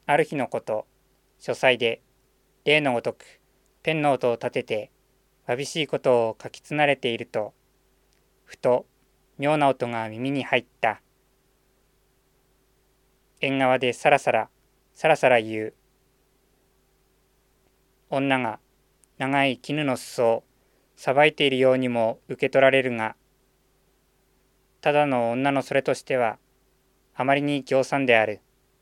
ある日のこと、書斎で例のごとくペンの音を立ててわびしいことを書きつなれていると、ふと妙な音が耳に入った。縁側でさらさらさらさら言う。女が長い絹の裾をさばいているようにも受け取られるが、ただの女のそれとしてはあまりに仰惨である。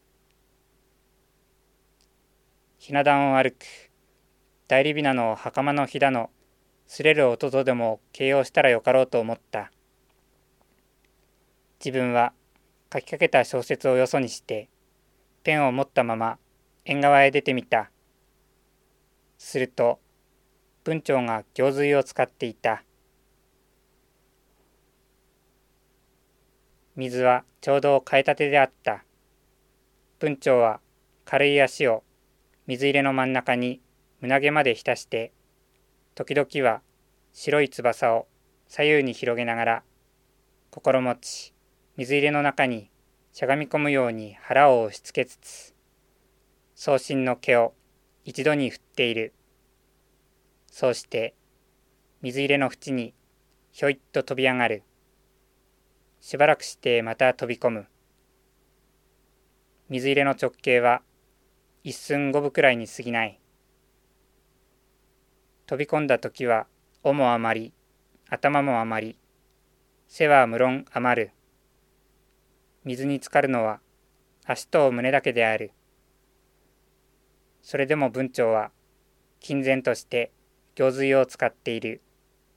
ひな壇を歩く代理雛の袴のひだの擦れる音とでも形容したらよかろうと思った。自分は書きかけた小説をよそにしてペンを持ったまま縁側へ出てみた。すると文鳥が行水を使っていた。水はちょうど替えたてであった。文鳥は軽い足を水入れの真ん中に胸毛まで浸して、時々は白い翼を左右に広げながら心持ち水入れの中にしゃがみ込むように腹を押しつけつつ、送信の毛を一度に振っている。そうして水入れの縁にひょいっと飛び上がる。しばらくしてまた飛び込む。水入れの直径は一寸五分くらいに過ぎない。飛び込んだ時は尾も余り、頭も余り、背は無論余る。水に浸かるのは足と胸だけである。それでも文鳥は勤然として行水を使っている。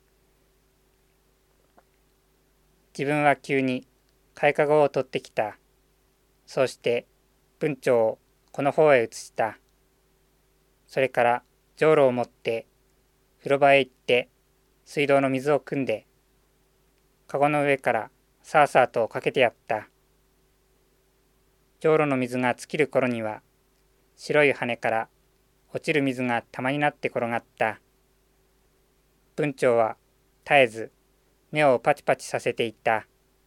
自分は急に替えかごを取ってきた。そうして文鳥をこの方へ移した。それからじょうろを持って風呂場へ行って水道の水を汲んで、かごの上からさあさあとかけてやった。じょうろの水が尽きる頃には白い羽から落ちる水が玉になって転がった。文鳥は絶えず目をパチパチさせていた。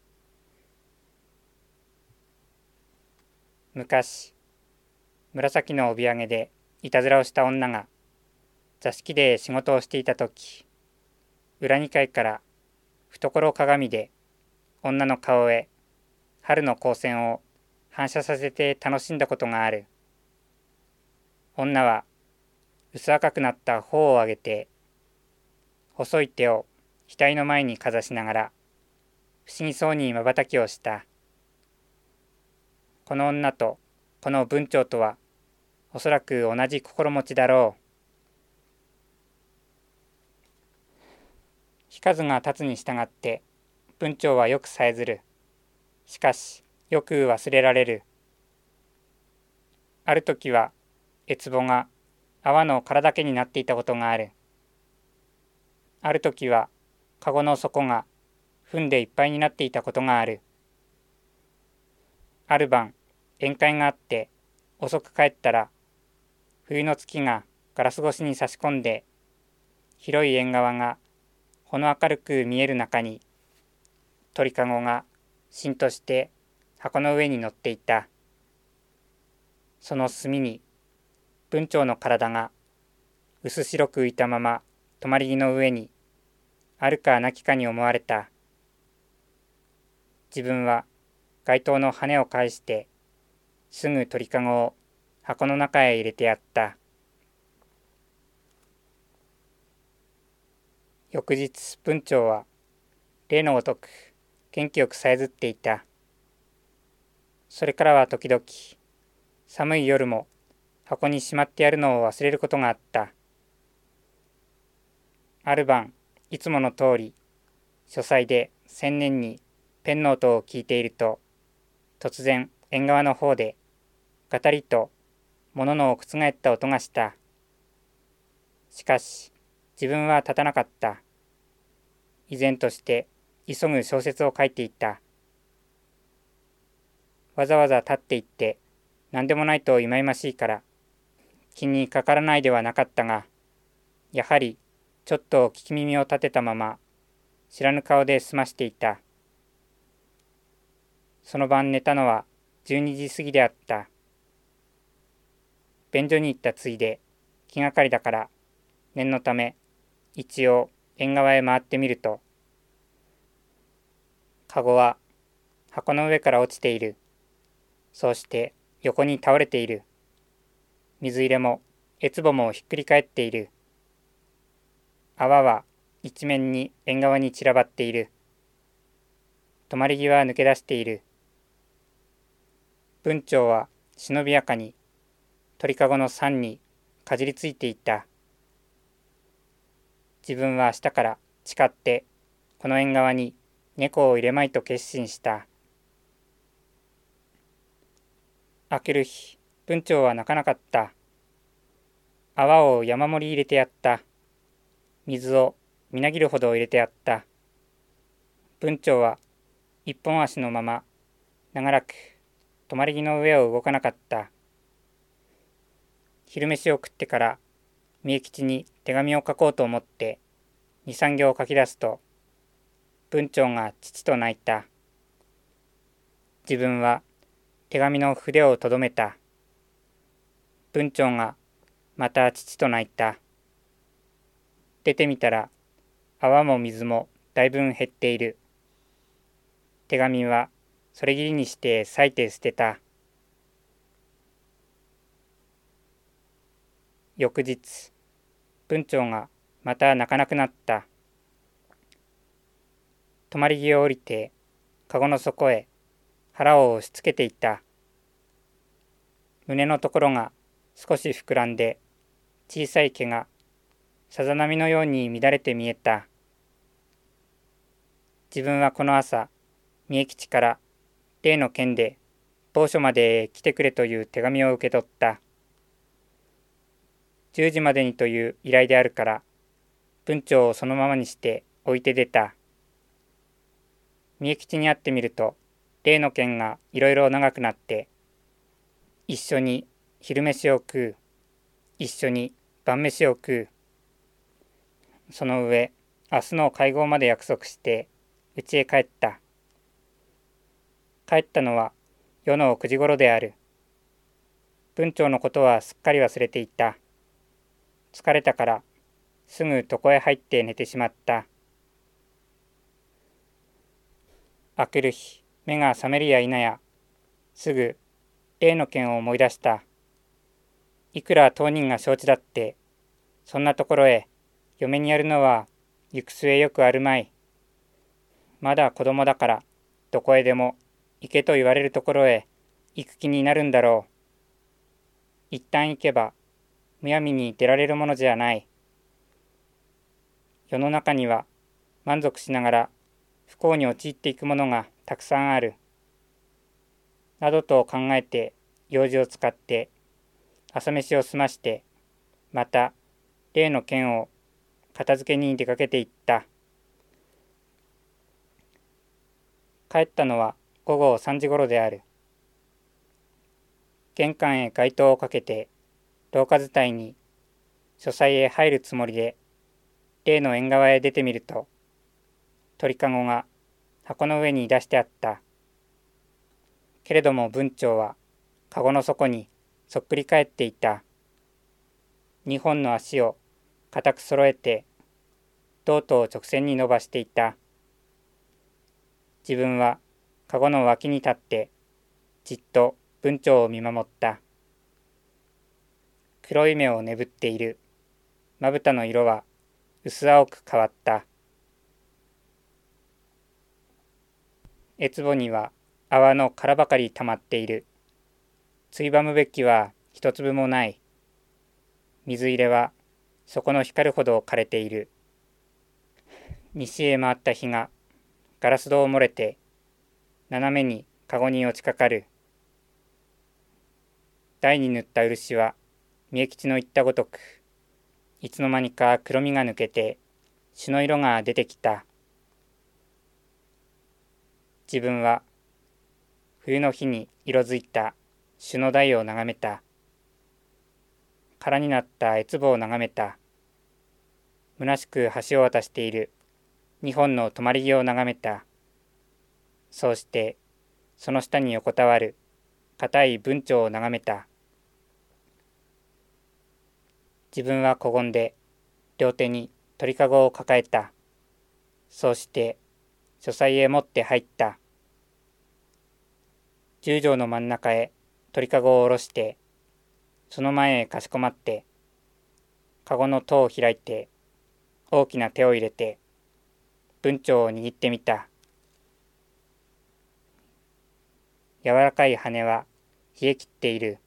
昔、紫の帯揚げでいたずらをした女が座敷で仕事をしていたとき、裏2階から懐鏡で女の顔へ春の光線を反射させて楽しんだことがある。女は薄赤くなった頬を上げて、細い手を額の前にかざしながら不思議そうに瞬きをした。この女とこの文鳥とはおそらく同じ心持ちだろう。日数が経つに従って文鳥はよくさえずる。しかしよく忘れられる。ある時は越棒が泡の殻だけになっていたことがある。ある時はかごの底が糞でいっぱいになっていたことがある。ある晩宴会があって遅く帰ったら、冬の月がガラス越しに差し込んで広い縁側がほの明るく見える中に、鳥かごがしんとして箱の上に乗っていた。その隅に文鳥の体が薄白く浮いたまま止まり木の上にあるかなきかに思われた。自分は街灯の羽を返してすぐ鳥かごを箱の中へ入れてやった。翌日文鳥は例のごとく元気よくさえずっていた。それからは時々寒い夜も箱にしまってやるのを忘れることがあった。ある晩いつもの通り書斎で千年にペンの音を聞いていると、突然縁側の方でガタリと物の覆った音がした。しかし自分は立たなかった。依然として急ぐ小説を書いていた。わざわざ立っていって何でもないと忌々しいから気にかからないではなかったが、やはりちょっと聞き耳を立てたまま知らぬ顔で済ましていた。その晩寝たのは12時過ぎであった。 便所に行ったついで気がかりだから念のため一応縁側へ回ってみると、かごは箱の上から落ちている。そうして横に倒れている。水入れも壺もひっくり返っている。泡は一面に縁側に散らばっている。止まり木は抜け出している。文鳥は忍びやかに鳥かごの桟にかじりついていった。自分は明日から誓ってこの縁側に猫を入れまいと決心した。明ける日、文鳥は泣かなかった。泡を山盛り入れてやった。水をみなぎるほど入れてやった。文鳥は一本足のまま長らく止まり木の上を動かなかった。昼飯を食ってから三重吉に手紙を書こうと思って二三行書き出すと、文鳥が父と泣いた。自分は手紙の筆をとどめた。文鳥がまた父と泣いた。出てみたら泡も水もだいぶ減っている。手紙はそれぎりにして裂いて捨てた。翌日、文鳥がまた泣かなくなった。止まり木を降りてかごの底へ腹を押しつけていった。胸のところが少し膨らんで小さい毛がさざ波のように乱れて見えた。自分はこの朝三重吉から例の件で某所まで来てくれという手紙を受け取った。10時までにという依頼であるから文鳥をそのままにして置いて出た。三重吉に会ってみると例の件がいろいろ長くなって、一緒に昼飯を食う、一緒に晩飯を食う、その上明日の会合まで約束して家へ帰った。帰ったのは夜の9時ごろである。文鳥のことはすっかり忘れていた。疲れたからすぐ床へ入って寝てしまった。明くる日、目が覚めるや否や、すぐ例の件を思い出した。いくら当人が承知だって、そんなところへ嫁にやるのは行く末よくあるまい。まだ子供だからどこへでも行けと言われるところへ行く気になるんだろう。一旦行けばむやみに出られるものじゃない。世の中には満足しながら不幸に陥っていくものがたくさんある。などと考えて用事を使って朝飯を済まして、また例の件を片付けに出かけていった。帰ったのは午後3時ごろである。玄関へ街灯をかけて廊下伝いに書斎へ入るつもりで例の縁側へ出てみると、鳥かごが箱の上に出してあった。けれども文鳥はかごの底にそっくり返っていた。2本の足を固く揃えてとうとう直線に伸ばしていた。自分はかごの脇に立ってじっと文鳥を見守った。黒い目をねぶっている。まぶたの色は薄青く変わった。壺には泡の殻ばかり溜まっている。ついばむべきは一粒もない。水入れは底の光るほど枯れている。西へ回った日がガラス戸を漏れて斜めにかごに落ちかかる。台に塗った漆は三重吉の言ったごとく、いつの間にか黒みが抜けて朱の色が出てきた。自分は冬の日に色づいた朱の台を眺めた。空になった壺を眺めた。虚しく橋を渡している2本の止まり木を眺めた。そうしてその下に横たわる硬い文鳥を眺めた。 自分はこごんで両手に鳥かごを抱えた。そうして書斎へ持って入った。10畳の真ん中へ鳥かごを下ろして、その前へかしこまって、かごの戸を開いて、大きな手を入れて、文鳥を握ってみた。柔らかい羽は冷え切っている。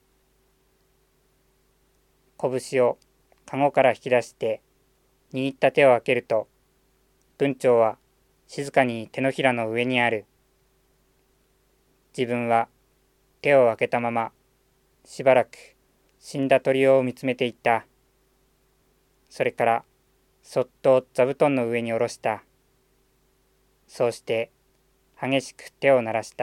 拳をかごから引き出して、握った手を開けると、文鳥は静かに手のひらの上にある。自分は手を開けたまま、しばらく死んだ鳥を見つめていた。それから、そっと座布団の上に下ろした。そうして、激しく手を鳴らした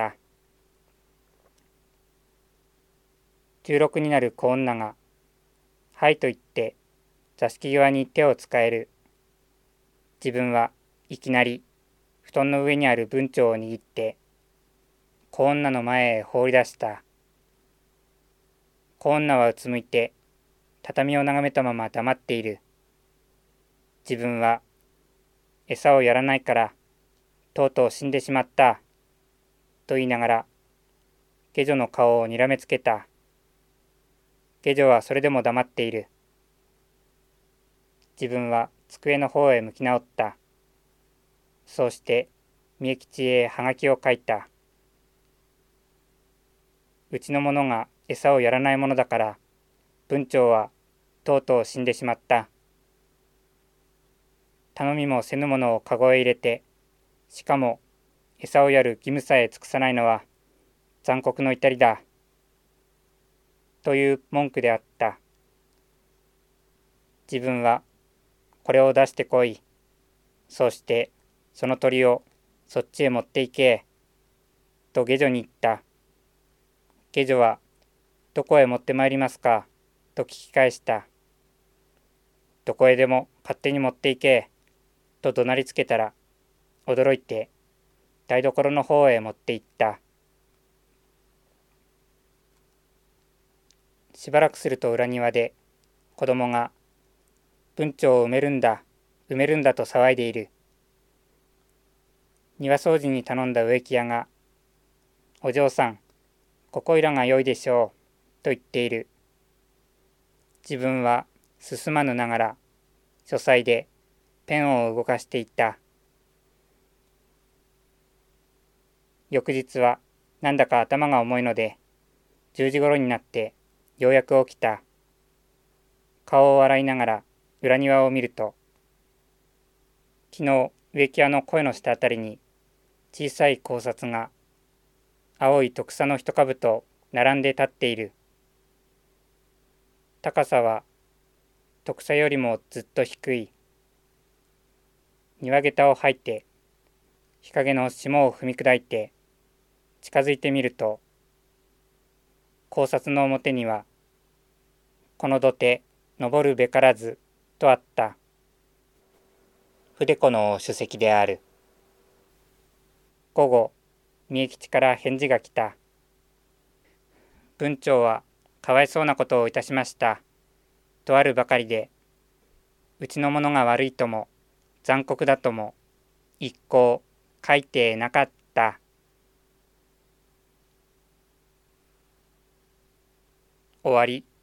。16になる小女が、はいと言って、座敷際に手を使える。自分はいきなり、布団の上にある文鳥を握って、小女の前へ放り出した。小女はうつむいて、畳を眺めたまま黙っている。自分は、餌をやらないから、とうとう死んでしまった。と言いながら、下女の顔をにらめつけた。下女はそれでも黙っている。自分は机の方へ向き直った。そうして、三重吉へはがきを書いた。うちの者が餌をやらないものだから、文鳥はとうとう死んでしまった。頼みもせぬものをかごへ入れて、しかも餌をやる義務さえ尽くさないのは残酷の至りだ。という文句であった。自分はこれを出してこい。そしてその鳥をそっちへ持って行け。と下女に言った。下女はどこへ持ってまいりますかと聞き返した。どこへでも勝手に持って行け。と怒鳴りつけたら、驚いて台所の方へ持って行った。しばらくすると裏庭で子供が文鳥を埋めるんだ、埋めるんだと騒いでいる。庭掃除に頼んだ植木屋が、お嬢さん、ここいらが良いでしょう、と言っている。自分は進まぬながら、書斎でペンを動かしていった。翌日はなんだか頭が重いので、10時頃になってようやく起きた。顔を洗いながら裏庭を見ると、昨日植木屋の声の下あたりに小さい高札が青い徳草の一株と並んで立っている。高さは徳草よりもずっと低い。庭下駄を履いて日陰の霜を踏み砕いて近づいてみると、高札の表にはこの土手登るべからずとあった。筆子の主席である。午後、三重吉から返事が来た。文鳥はかわいそうなことをいたしました。とあるばかりで、うちの者が悪いとも残酷だとも一向書いてなかった。終わり。